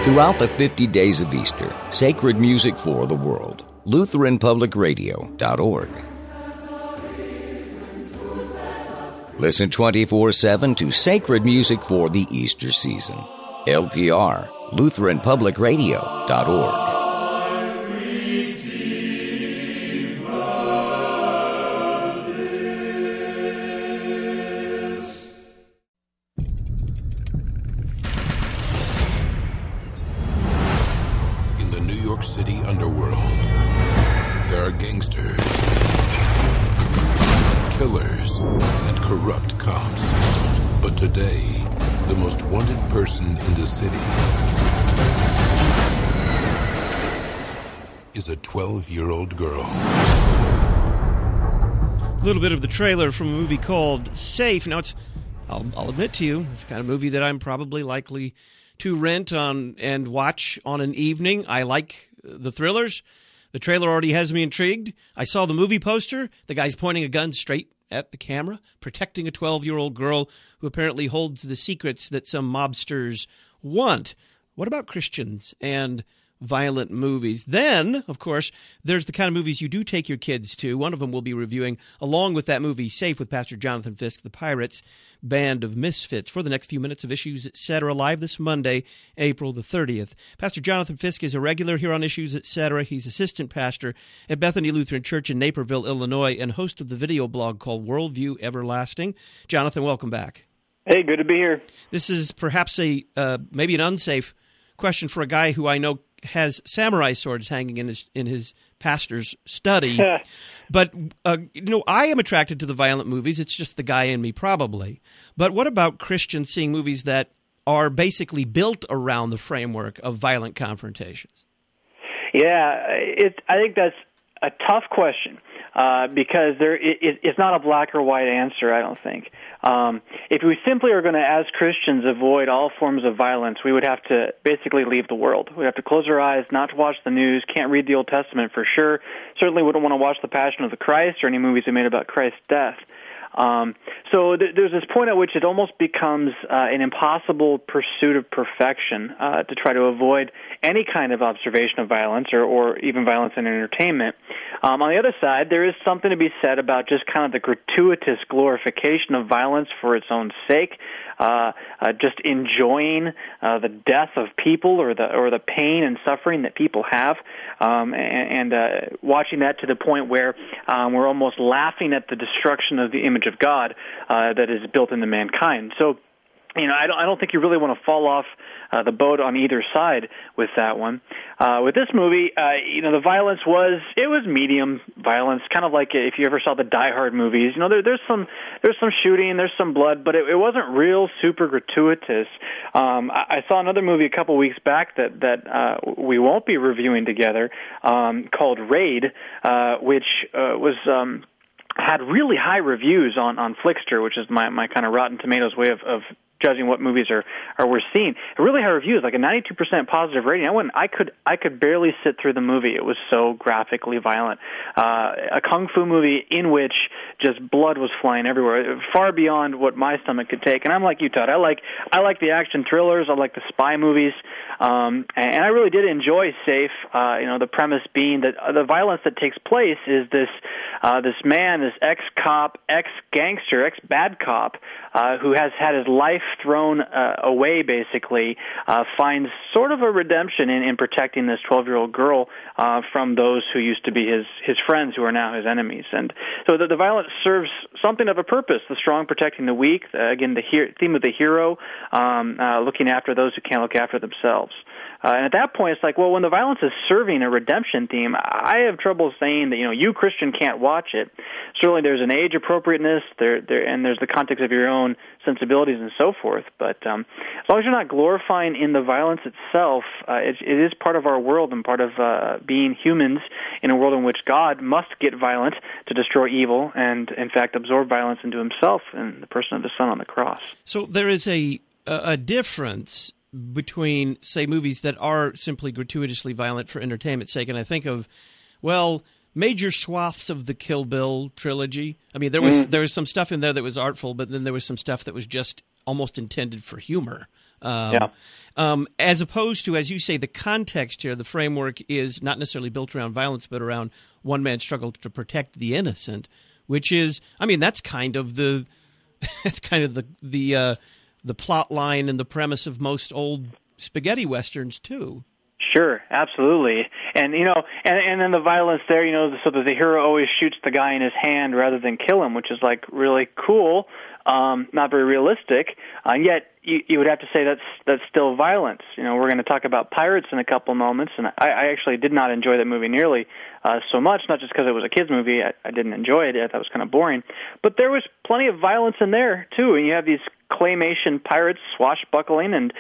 Throughout the 50 days of Easter, sacred music for the world. LutheranPublicRadio.org. Listen 24/7 to sacred music for the Easter season. LPR, LutheranPublicRadio.org. City underworld. There are gangsters, killers, and corrupt cops. But today, the most wanted person in the city is a 12-year-old girl. A little bit of the trailer from a movie called Safe. Now, I'll admit to you, it's the kind of movie that I'm probably likely to rent on and watch on an evening. I like the thrillers. The trailer already has me intrigued. I saw the movie poster. The guy's pointing a gun straight at the camera, protecting a 12-year-old girl who apparently holds the secrets that some mobsters want. What about Christians and violent movies? Then, of course, there's the kind of movies you do take your kids to. One of them we'll be reviewing along with that movie Safe with Pastor Jonathan Fisk, the Pirates Band of Misfits, for the next few minutes of Issues Etc. live this Monday, April the 30th. Pastor Jonathan Fisk is a regular here on Issues Etc. He's assistant pastor at Bethany Lutheran Church in Naperville, Illinois, and host of the video blog called Worldview Everlasting. Jonathan, welcome back. Hey, good to be here. This is perhaps maybe an unsafe question for a guy who I know has samurai swords hanging in his pastor's study. But, I am attracted to the violent movies. It's just the guy in me, probably. But what about Christians seeing movies that are basically built around the framework of violent confrontations? Yeah, I think that's a tough question because it's not a black or white answer, I don't think. If we simply are going to, as Christians, avoid all forms of violence, we would have to basically leave the world. We'd have to close our eyes, not to watch the news, can't read the Old Testament for sure, certainly wouldn't want to watch The Passion of the Christ or any movies we made about Christ's death. So there's this point at which it almost becomes an impossible pursuit of perfection to try to avoid any kind of observation of violence or even violence in entertainment. On the other side, there is something to be said about just kind of the gratuitous glorification of violence for its own sake, just enjoying the death of people or the pain and suffering that people have, and watching that to the point where we're almost laughing at the destruction of the image of God that is built into mankind. So, I don't think you really want to fall off the boat on either side with that one. With this movie, the violence was medium violence, kind of like if you ever saw the Die Hard movies. There's some shooting, there's some blood, but it wasn't real super gratuitous. I saw another movie a couple weeks back that we won't be reviewing together, called Raid, which was had really high reviews on Flickster, which is my kind of Rotten Tomatoes way of judging what movies are worth seeing. Really high reviews, like a 92% positive rating. I could barely sit through the movie. It was so graphically violent. A kung fu movie in which just blood was flying everywhere, far beyond what my stomach could take. And I'm like you, Todd. I like the action thrillers. I like the spy movies. And I really did enjoy Safe. The premise being that the violence that takes place is this man, this ex-cop, ex-gangster, ex-bad cop, who has had his life thrown away, basically, finds sort of a redemption in protecting this 12-year-old girl from those who used to be his friends, who are now his enemies. And so the violence serves something of a purpose, the strong protecting the weak, again, the theme of the hero, looking after those who can't look after themselves. And at that point, it's like, well, when the violence is serving a redemption theme, I have trouble saying that, you, Christian, can't watch it. Certainly there's an age appropriateness, and there's the context of your own sensibilities and so forth. But as long as you're not glorifying in the violence itself, it is part of our world and part of being humans in a world in which God must get violent to destroy evil and, in fact, absorb violence into himself in the person of his Son on the cross. So there is a difference between, say, movies that are simply gratuitously violent for entertainment's sake, and I think of, major swaths of the Kill Bill trilogy. I mean, there was some stuff in there that was artful, but then there was some stuff that was just almost intended for humor. As opposed to, as you say, the context here, the framework is not necessarily built around violence, but around one man's struggle to protect the innocent, which is, I mean, that's kind of the plot line and the premise of most old spaghetti westerns too. Sure, absolutely. And and then the violence there, so that the hero always shoots the guy in his hand rather than kill him, which is like really cool, not very realistic. Yet you would have to say that's still violence. We're going to talk about Pirates in a couple moments, and I actually did not enjoy that movie nearly so much, not just because it was a kids movie. I didn't enjoy it. I thought it was kind of boring. But there was plenty of violence in there, too. And you have these claymation pirates swashbuckling, and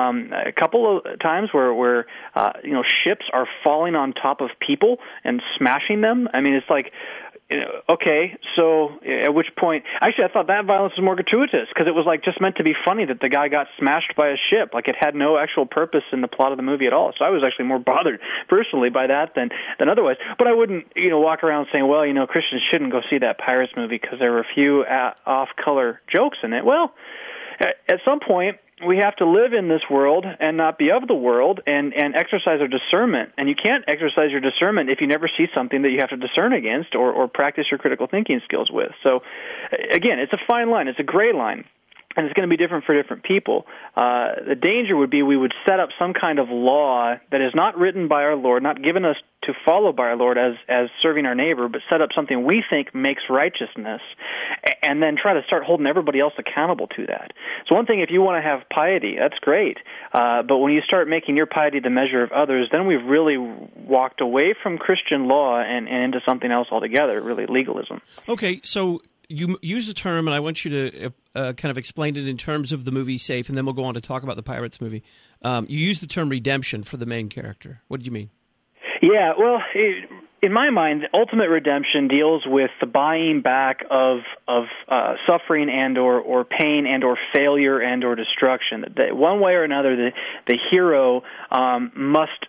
a couple of times where ships are falling on top of people and smashing them. I mean, it's like, okay, so at which point, actually I thought that violence was more gratuitous, because it was like just meant to be funny that the guy got smashed by a ship. Like, it had no actual purpose in the plot of the movie at all. So I was actually more bothered personally by that than otherwise. But I wouldn't walk around saying, well, Christians shouldn't go see that Pirates movie because there were a few off-color jokes in it. Well, at some point, we have to live in this world and not be of the world, and exercise our discernment. And you can't exercise your discernment if you never see something that you have to discern against or practice your critical thinking skills with. So, again, it's a fine line. It's a gray line. And it's going to be different for different people. The danger would be we would set up some kind of law that is not written by our Lord, not given us to follow by our Lord as serving our neighbor, but set up something we think makes righteousness, and then try to start holding everybody else accountable to that. So one thing, if you want to have piety, that's great. But when you start making your piety the measure of others, then we've really walked away from Christian law and into something else altogether, really legalism. Okay, so you use the term, and I want you to kind of explain it in terms of the movie Safe, and then we'll go on to talk about the Pirates movie. You use the term redemption for the main character. What did you mean? Yeah, well, in my mind, ultimate redemption deals with the buying back of suffering and or pain and or failure and or destruction. That one way or another, the hero must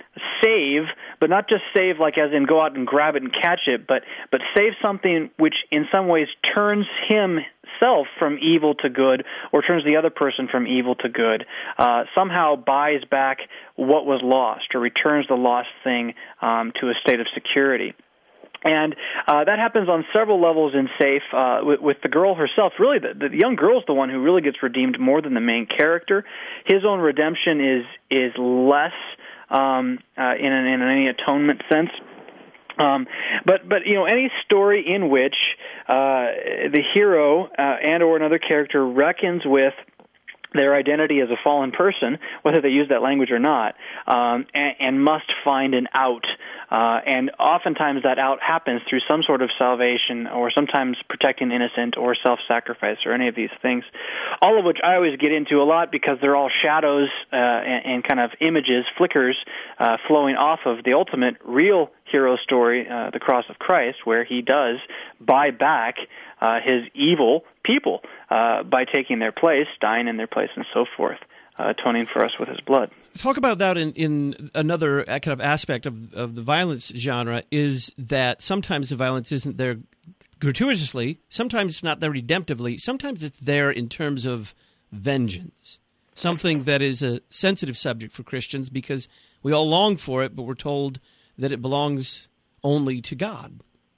save, but not just save like as in go out and grab it and catch it, but save something which in some ways turns himself from evil to good, or turns the other person from evil to good, somehow buys back what was lost, or returns the lost thing to a state of security. And that happens on several levels in Safe. With the girl herself, really, the young girl's the one who really gets redeemed more than the main character. His own redemption is less in any atonement sense. But any story in which the hero and or another character reckons with their identity as a fallen person, whether they use that language or not, and must find an out. And oftentimes that out happens through some sort of salvation, or sometimes protecting innocent, or self-sacrifice, or any of these things, all of which I always get into a lot because they're all shadows and kind of images, flickers, flowing off of the ultimate real hero story, the cross of Christ, where he does buy back his evil people by taking their place, dying in their place, and so forth, atoning for us with his blood. Talk about that in another kind of aspect of the violence genre, is that sometimes the violence isn't there gratuitously, sometimes it's not there redemptively, sometimes it's there in terms of vengeance, something that is a sensitive subject for Christians because we all long for it, but we're told that it belongs only to God.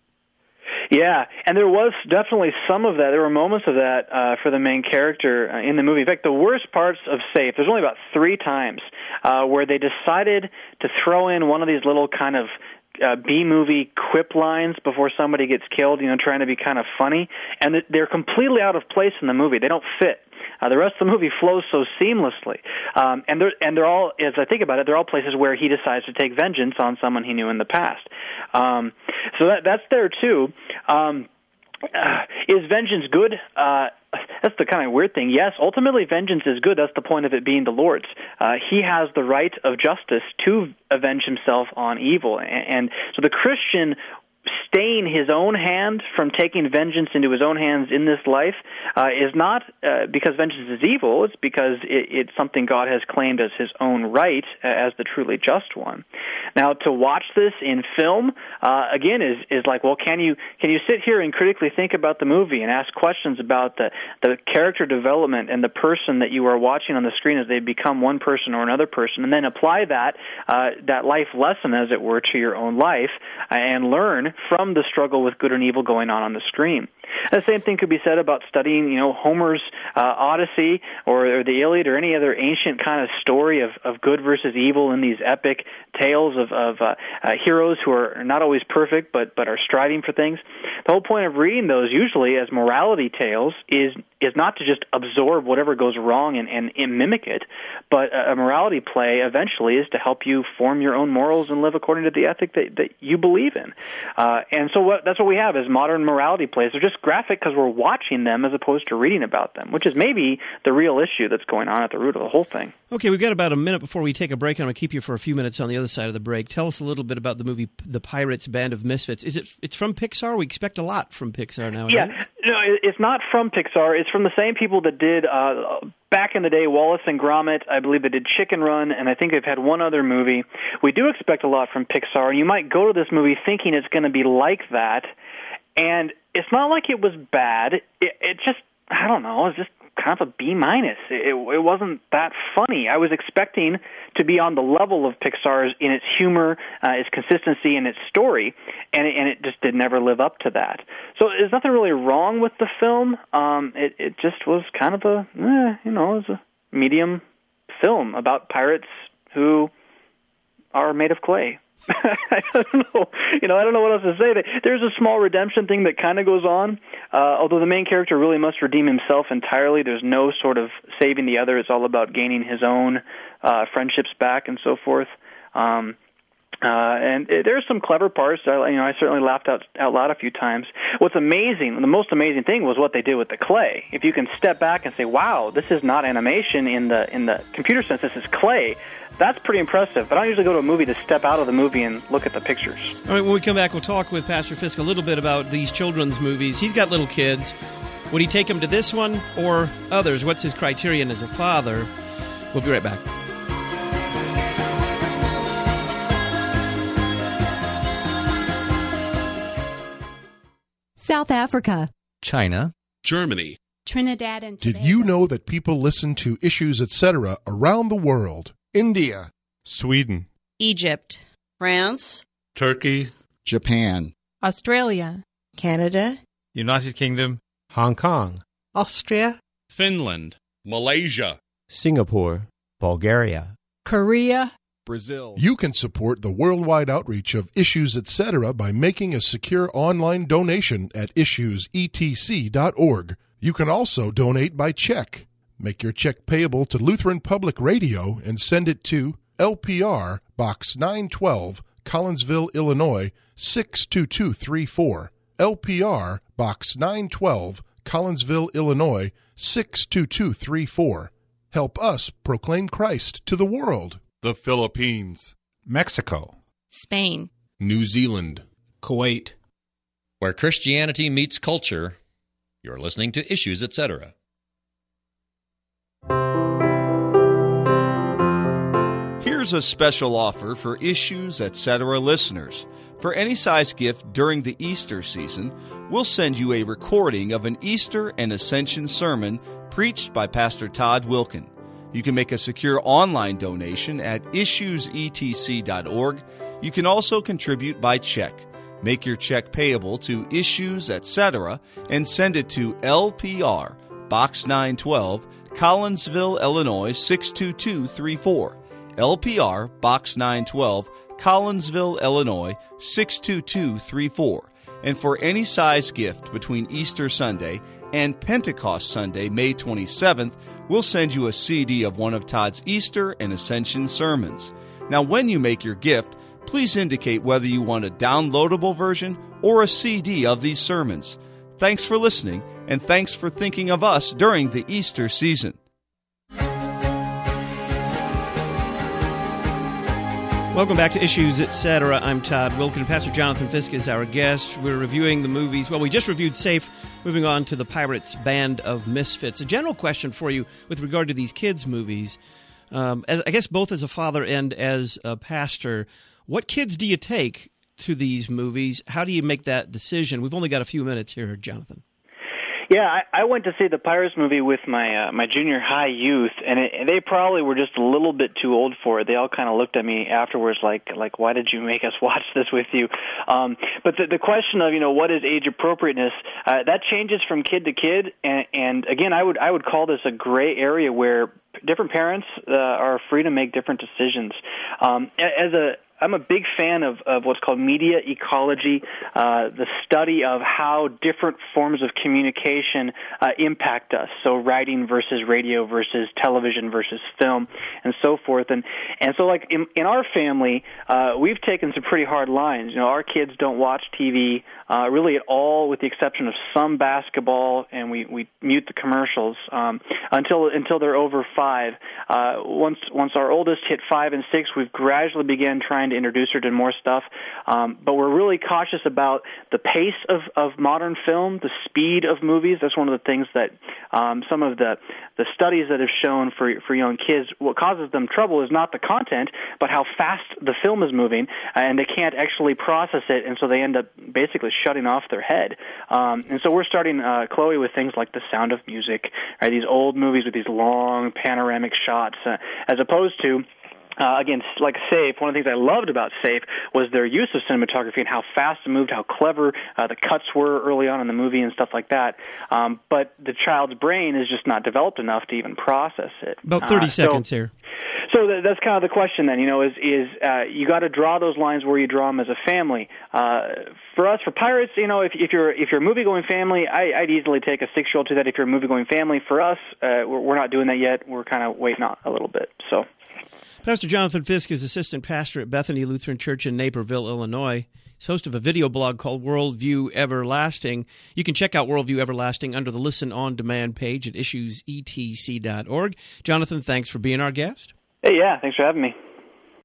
Yeah, and there was definitely some of that. There were moments of that for the main character in the movie. In fact, the worst parts of Safe, there's only about 3 times where they decided to throw in one of these little kind of B-movie quip lines before somebody gets killed, trying to be kind of funny, and they're completely out of place in the movie. They don't fit. The rest of the movie flows so seamlessly, and they're all, as I think about it, they're all places where he decides to take vengeance on someone he knew in the past. So that's there too. Is vengeance good? That's the kind of weird thing. Yes, ultimately vengeance is good. That's the point of it being the Lord's. He has the right of justice to avenge himself on evil, and so the Christian staying his own hand from taking vengeance into his own hands in this life is not because vengeance is evil. It's because it's something God has claimed as his own right as the truly just one. Now, to watch this in film, again, is like, well, can you sit here and critically think about the movie and ask questions about the character development and the person that you are watching on the screen as they become one person or another person, and then apply that life lesson, as it were, to your own life and learn from the struggle with good and evil going on the screen. The same thing could be said about studying, Homer's Odyssey or the Iliad or any other ancient kind of story of good versus evil in these epic tales of heroes who are not always perfect but are striving for things. The whole point of reading those, usually as morality tales, is not to just absorb whatever goes wrong and mimic it, but a morality play eventually is to help you form your own morals and live according to the ethic that you believe in. And so that's what we have is modern morality plays. They're just graphic because we're watching them as opposed to reading about them, which is maybe the real issue that's going on at the root of the whole thing. Okay, we've got about a minute before we take a break, and I'm going to keep you for a few minutes on the other side of the break. Tell us a little bit about the movie The Pirates Band of Misfits. It's from Pixar? We expect a lot from Pixar now. Yeah, right? No, it's not from Pixar. It's from the same people that did, back in the day, Wallace and Gromit. I believe they did Chicken Run, and I think they've had one other movie. We do expect a lot from Pixar, and you might go to this movie thinking it's going to be like that, and it's not like it was bad. It just, I don't know, it's just kind of a B-. It wasn't that funny. I was expecting to be on the level of Pixar's in its humor, its consistency, and its story, and it just did never live up to that. So there's nothing really wrong with the film. It just was kind of it was a medium film about pirates who are made of clay. I don't know. I don't know what else to say. There's a small redemption thing that kind of goes on, although the main character really must redeem himself entirely. There's no sort of saving the other. It's all about gaining his own friendships back and so forth. And there's some clever parts. I certainly laughed out loud a few times. What's amazing, the most amazing thing was what they did with the clay. If you can step back and say, wow, this is not animation in the computer sense, this is clay, that's pretty impressive. But I don't usually go to a movie to step out of the movie and look at the pictures. All right, when we come back, we'll talk with Pastor Fisk a little bit about these children's movies. He's got little kids. Would he take them to this one or others? What's his criterion as a father? We'll be right back. South Africa, China, Germany, Trinidad and Tobago. Did you know that people listen to Issues, Etc. around the world? India, Sweden, Egypt, France, Turkey, Japan, Australia, Canada, United Kingdom, Hong Kong, Austria, Finland, Malaysia, Singapore, Bulgaria, Korea, Brazil. You can support the worldwide outreach of Issues, Etc. by making a secure online donation at issuesetc.org. You can also donate by check. Make your check payable to Lutheran Public Radio and send it to LPR, Box 912, Collinsville, Illinois, 62234. LPR, Box 912, Collinsville, Illinois, 62234. Help us proclaim Christ to the world. the Philippines, Mexico, Spain, New Zealand, Kuwait. Where Christianity meets culture, you're listening to Issues, Etc. Here's a special offer for Issues, Etc. listeners. For any size gift during the Easter season, we'll send you a recording of an Easter and Ascension sermon preached by Pastor Todd Wilkin. You can make a secure online donation at issuesetc.org. You can also contribute by check. Make your check payable to Issues, Etc. and send it to LPR, Box 912, Collinsville, Illinois, 62234. LPR, Box 912, Collinsville, Illinois, 62234. And for any size gift between Easter Sunday and Pentecost Sunday, May 27th, we'll send you a CD of one of Todd's Easter and Ascension sermons. Now, when you make your gift, please indicate whether you want a downloadable version or a CD of these sermons. Thanks for listening, and thanks for thinking of us during the Easter season. Welcome back to Issues, Etc. I'm Todd Wilkin. Pastor Jonathan Fisk is our guest. We're reviewing the movies. Well, we just reviewed Safe. Moving on to the Pirates Band of Misfits. A general question for you with regard to these kids' movies. I guess both as a father and as a pastor, what kids do you take to these movies? How do you make that decision? We've only got a few minutes here, Jonathan. Yeah, I went to see the Pirates movie with my junior high youth, and they probably were just a little bit too old for it. They all kind of looked at me afterwards like why did you make us watch this with you? But the question of what is age appropriateness that changes from kid to kid, and again I would call this a gray area where different parents are free to make different decisions. I'm a big fan of what's called media ecology, the study of how different forms of communication impact us. So writing versus radio versus television versus film and so forth. And so like in our family, we've taken some pretty hard lines. Our kids don't watch TV really at all with the exception of some basketball, and we mute the commercials until they're over 5. Once our oldest hit 5 and 6, we've gradually began trying to introduce her to more stuff, but we're really cautious about the pace of modern film, the speed of movies. That's one of the things that some of the studies that have shown for young kids, what causes them trouble is not the content, but how fast the film is moving, and they can't actually process it, and so they end up basically shutting off their head. And so we're starting Chloe with things like The Sound of Music, right? These old movies with these long panoramic shots, as opposed to again, like Safe, one of the things I loved about Safe was their use of cinematography and how fast it moved, how clever the cuts were early on in the movie and stuff like that. But the child's brain is just not developed enough to even process it. About 30 seconds here. So that's kind of the question then, is you got to draw those lines where you draw them as a family. For us, for Pirates, if you're a movie-going family, I'd easily take a 6-year-old to that. If you're a movie-going family, for us, we're not doing that yet. We're kind of waiting on a little bit, so... Pastor Jonathan Fisk is assistant pastor at Bethany Lutheran Church in Naperville, Illinois. He's host of a video blog called Worldview Everlasting. You can check out Worldview Everlasting under the Listen On Demand page at issuesetc.org. Jonathan, thanks for being our guest. Hey, yeah, thanks for having me.